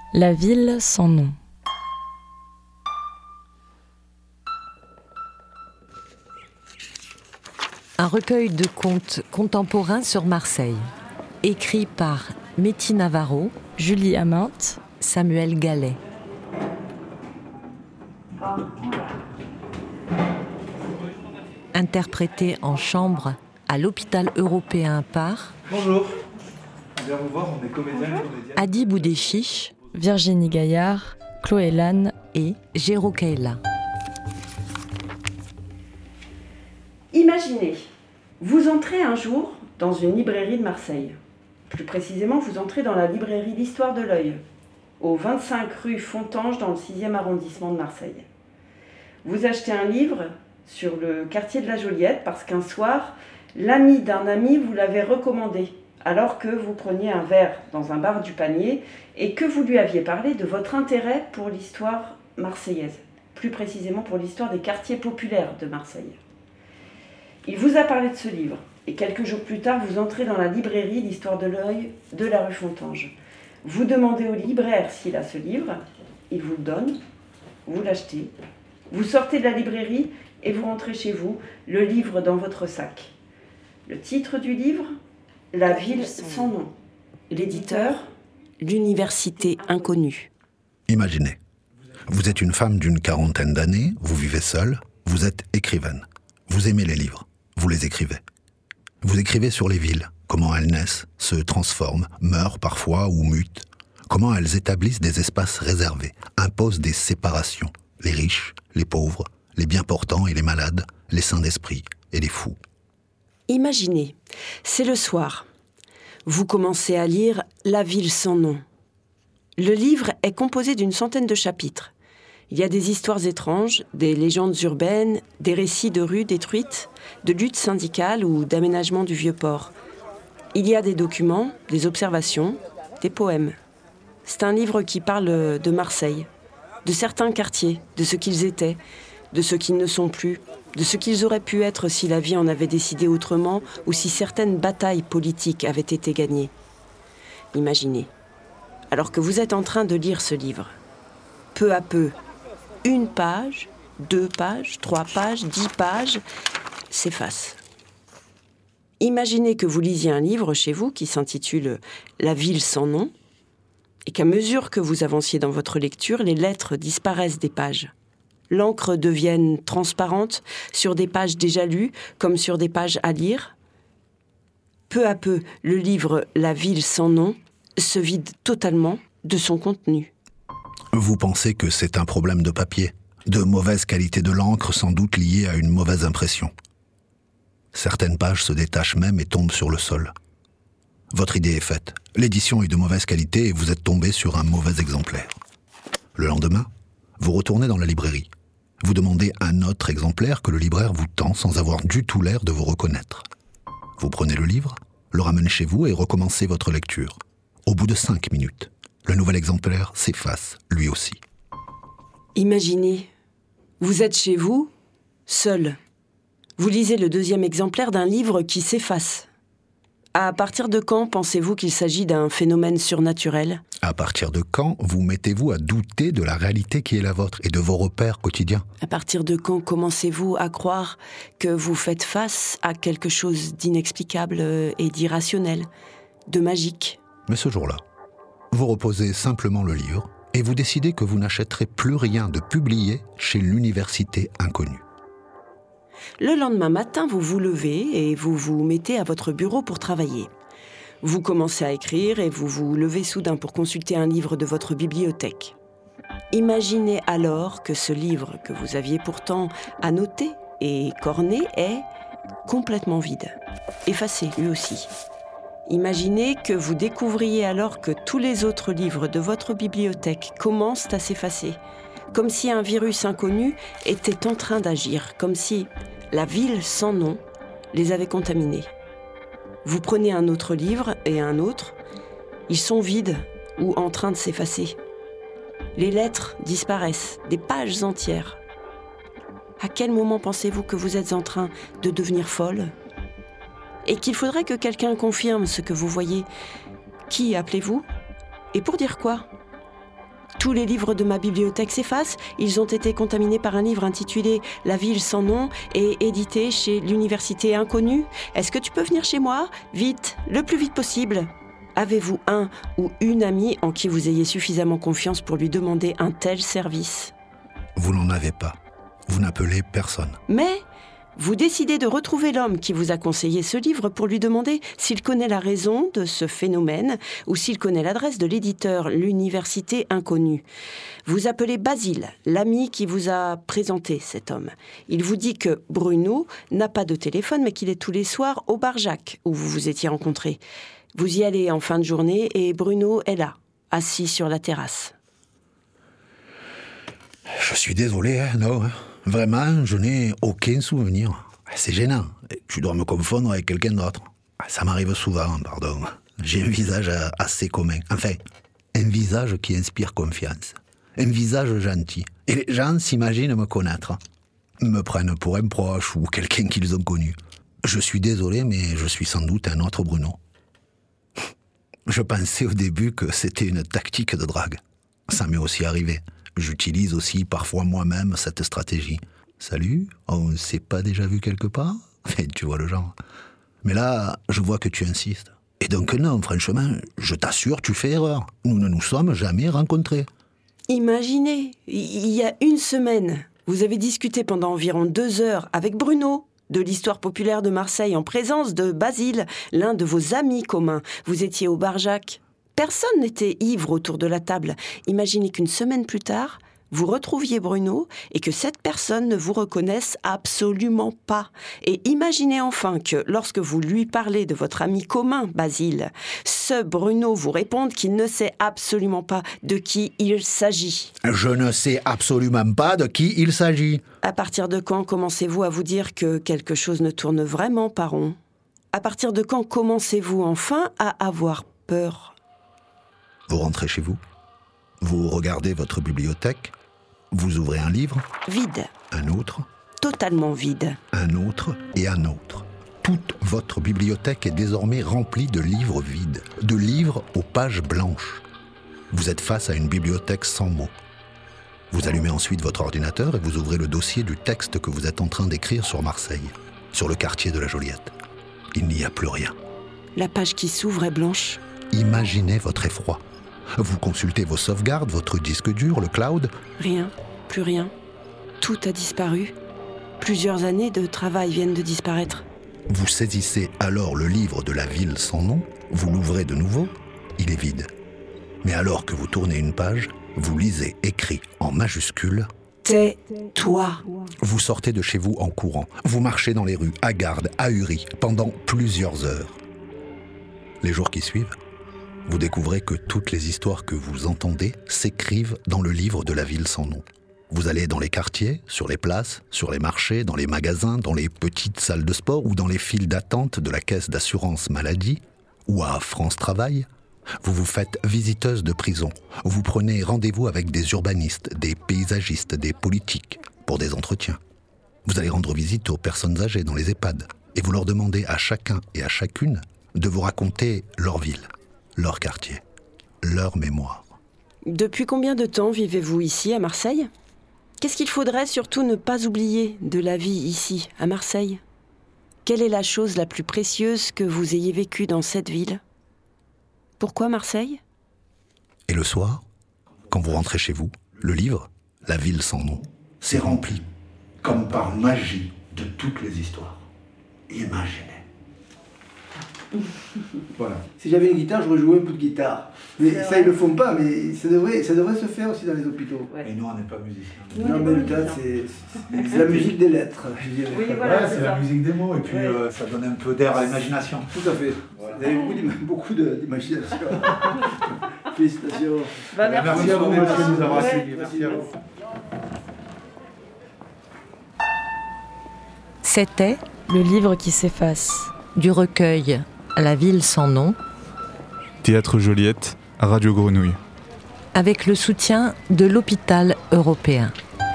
La ville sans nom. Un recueil de contes contemporains sur Marseille, écrit par Méti Navarro, Julie Aminte, Samuel Gallet. Interprété en chambre à l'hôpital européen par... Bonjour, on vient vous voir, on est comédien et comédienne. Adi Boudéchiche, Virginie Gaillard, Chloé Lannes et Géraud Keïla. Imaginez, vous entrez un jour dans une librairie de Marseille. Plus précisément, vous entrez dans la librairie L'Histoire de l'Œil, au 25 rue Fontanges, dans le 6e arrondissement de Marseille. Vous achetez un livre sur le quartier de la Joliette parce qu'un soir, l'ami d'un ami vous l'avait recommandé, alors que vous preniez un verre dans un bar du Panier et que vous lui aviez parlé de votre intérêt pour l'histoire marseillaise, plus précisément pour l'histoire des quartiers populaires de Marseille. Il vous a parlé de ce livre, et quelques jours plus tard, vous entrez dans la librairie L'Histoire de l'Œil de la rue Fontanges. Vous demandez au libraire s'il a ce livre, il vous le donne, vous l'achetez, vous sortez de la librairie et vous rentrez chez vous, le livre dans votre sac. Le titre du livre ? La ville sans nom. L'éditeur ? L'université inconnue. Imaginez, vous êtes une femme d'une 40aine d'années, vous vivez seule, vous êtes écrivaine. Vous aimez les livres, vous les écrivez. Vous écrivez sur les villes, comment elles naissent, se transforment, meurent parfois ou mutent, comment elles établissent des espaces réservés, imposent des séparations, les riches, les pauvres, les bien portants et les malades, les saints d'esprit et les fous. Imaginez, c'est le soir. Vous commencez à lire La ville sans nom. Le livre est composé d'une centaine de chapitres. Il y a des histoires étranges, des légendes urbaines, des récits de rues détruites, de luttes syndicales ou d'aménagement du Vieux-Port. Il y a des documents, des observations, des poèmes. C'est un livre qui parle de Marseille, de certains quartiers, de ce qu'ils étaient, de ce qu'ils ne sont plus, de ce qu'ils auraient pu être si la vie en avait décidé autrement ou si certaines batailles politiques avaient été gagnées. Imaginez, alors que vous êtes en train de lire ce livre, peu à peu, 1 page, 2 pages, 3 pages, 10 pages s'effacent. Imaginez que vous lisiez un livre chez vous qui s'intitule « La ville sans nom » et qu'à mesure que vous avanciez dans votre lecture, les lettres disparaissent des pages. L'encre devienne transparente sur des pages déjà lues, comme sur des pages à lire. Peu à peu, le livre « La ville sans nom » se vide totalement de son contenu. Vous pensez que c'est un problème de papier, de mauvaise qualité de l'encre sans doute liée à une mauvaise impression. Certaines pages se détachent même et tombent sur le sol. Votre idée est faite, l'édition est de mauvaise qualité et vous êtes tombé sur un mauvais exemplaire. Le lendemain, vous retournez dans la librairie. Vous demandez un autre exemplaire que le libraire vous tend sans avoir du tout l'air de vous reconnaître. Vous prenez le livre, le ramenez chez vous et recommencez votre lecture. Au bout de 5 minutes, le nouvel exemplaire s'efface, lui aussi. Imaginez, vous êtes chez vous, seul. Vous lisez le 2e exemplaire d'un livre qui s'efface. À partir de quand pensez-vous qu'il s'agit d'un phénomène surnaturel ? À partir de quand vous mettez-vous à douter de la réalité qui est la vôtre et de vos repères quotidiens ? À partir de quand commencez-vous à croire que vous faites face à quelque chose d'inexplicable et d'irrationnel, de magique ? Mais ce jour-là, vous reposez simplement le livre et vous décidez que vous n'achèterez plus rien de publié chez l'université inconnue. Le lendemain matin, vous vous levez et vous vous mettez à votre bureau pour travailler. Vous commencez à écrire et vous vous levez soudain pour consulter un livre de votre bibliothèque. Imaginez alors que ce livre que vous aviez pourtant annoté et corné est complètement vide, effacé lui aussi. Imaginez que vous découvriez alors que tous les autres livres de votre bibliothèque commencent à s'effacer, comme si un virus inconnu était en train d'agir, comme si la ville sans nom les avait contaminés. Vous prenez un autre livre et un autre, ils sont vides ou en train de s'effacer. Les lettres disparaissent, des pages entières. À quel moment pensez-vous que vous êtes en train de devenir folle ? Et qu'il faudrait que quelqu'un confirme ce que vous voyez ? Qui appelez-vous ? Et pour dire quoi ? Tous les livres de ma bibliothèque s'effacent. Ils ont été contaminés par un livre intitulé « La ville sans nom » et édité chez l'Université Inconnue. Est-ce que tu peux venir chez moi ? Vite, le plus vite possible. Avez-vous un ou une amie en qui vous ayez suffisamment confiance pour lui demander un tel service ? Vous n'en avez pas. Vous n'appelez personne. Mais vous décidez de retrouver l'homme qui vous a conseillé ce livre pour lui demander s'il connaît la raison de ce phénomène ou s'il connaît l'adresse de l'éditeur, l'Université Inconnue. Vous appelez Basile, l'ami qui vous a présenté cet homme. Il vous dit que Bruno n'a pas de téléphone, mais qu'il est tous les soirs au bar Jacques, où vous vous étiez rencontrés. Vous y allez en fin de journée et Bruno est là, assis sur la terrasse. Je suis désolé, non. Vraiment, je n'ai aucun souvenir. C'est gênant. Tu dois me confondre avec quelqu'un d'autre. Ça m'arrive souvent, pardon. J'ai un visage assez commun. Enfin, un visage qui inspire confiance. Un visage gentil. Et les gens s'imaginent me connaître. Me prennent pour un proche ou quelqu'un qu'ils ont connu. Je suis désolé, mais je suis sans doute un autre Bruno. Je pensais au début que c'était une tactique de drague. Ça m'est aussi arrivé. J'utilise aussi parfois moi-même cette stratégie. Salut, on ne s'est pas déjà vu quelque part ? Tu vois le genre. Mais là, je vois que tu insistes. Et donc non, franchement, je t'assure, tu fais erreur. Nous ne nous sommes jamais rencontrés. Imaginez, il y a une semaine, vous avez discuté pendant environ 2 heures avec Bruno de l'histoire populaire de Marseille en présence de Basile, l'un de vos amis communs. Vous étiez au bar Jacques. Personne n'était ivre autour de la table. Imaginez qu'une semaine plus tard, vous retrouviez Bruno et que cette personne ne vous reconnaisse absolument pas. Et imaginez enfin que lorsque vous lui parlez de votre ami commun, Basile, ce Bruno vous réponde qu'il ne sait absolument pas de qui il s'agit. Je ne sais absolument pas de qui il s'agit. À partir de quand commencez-vous à vous dire que quelque chose ne tourne vraiment pas rond ? À partir de quand commencez-vous enfin à avoir peur ? Vous rentrez chez vous, vous regardez votre bibliothèque, vous ouvrez un livre, vide, un autre, totalement vide, un autre et un autre. Toute votre bibliothèque est désormais remplie de livres vides, de livres aux pages blanches. Vous êtes face à une bibliothèque sans mots. Vous allumez ensuite votre ordinateur et vous ouvrez le dossier du texte que vous êtes en train d'écrire sur Marseille, sur le quartier de la Joliette. Il n'y a plus rien. La page qui s'ouvre est blanche. Imaginez votre effroi. Vous consultez vos sauvegardes, votre disque dur, le cloud. Rien, plus rien. Tout a disparu. Plusieurs années de travail viennent de disparaître. Vous saisissez alors le livre de la ville sans nom, vous l'ouvrez de nouveau, il est vide. Mais alors que vous tournez une page, vous lisez écrit en majuscules « Tais-toi ». Vous sortez de chez vous en courant. Vous marchez dans les rues, hagardes, ahuris, pendant plusieurs heures. Les jours qui suivent, vous découvrez que toutes les histoires que vous entendez s'écrivent dans le livre de la ville sans nom. Vous allez dans les quartiers, sur les places, sur les marchés, dans les magasins, dans les petites salles de sport ou dans les files d'attente de la caisse d'assurance maladie ou à France Travail. Vous vous faites visiteuse de prison. Vous prenez rendez-vous avec des urbanistes, des paysagistes, des politiques pour des entretiens. Vous allez rendre visite aux personnes âgées dans les EHPAD et vous leur demandez à chacun et à chacune de vous raconter leur ville, leur quartier, leur mémoire. Depuis combien de temps vivez-vous ici, à Marseille ? Qu'est-ce qu'il faudrait surtout ne pas oublier de la vie ici, à Marseille ? Quelle est la chose la plus précieuse que vous ayez vécue dans cette ville ? Pourquoi Marseille ? Et le soir, quand vous rentrez chez vous, le livre, La ville sans nom, c'est rempli, comme par magie, de toutes les histoires. Imaginez. Voilà. Si j'avais une guitare, j'aurais joué un peu de guitare. Mais ça, ils le font pas, mais ça devrait se faire aussi dans les hôpitaux. Et nous, on n'est pas musiciens. Non, mais le tas, c'est la musique des lettres, je dirais. Oui, voilà, Ouais, c'est la musique des mots, et puis ça donne un peu d'air à l'imagination. Tout à fait. Voilà. Vous avez beaucoup d'imagination. Félicitations. Bah, Merci à vous, merci de nous avoir Ouais. suivis. Merci à vous. C'était Le livre qui s'efface. du recueil La ville sans nom, Théâtre Joliette, Radio Grenouille. avec le soutien de l'Hôpital européen.